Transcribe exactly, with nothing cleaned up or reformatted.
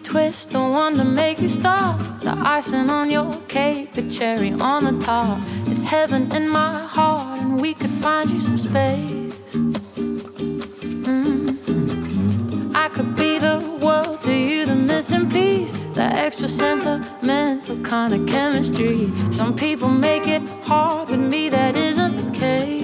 twist, the one to make you stop. The icing on your cake, the cherry on the top. It's heaven in my heart, and we could find you some space. Mm-hmm. I could be the world to you, the missing piece, the extra sentimental kind of chemistry. Some people make it hard, with me that isn't the case.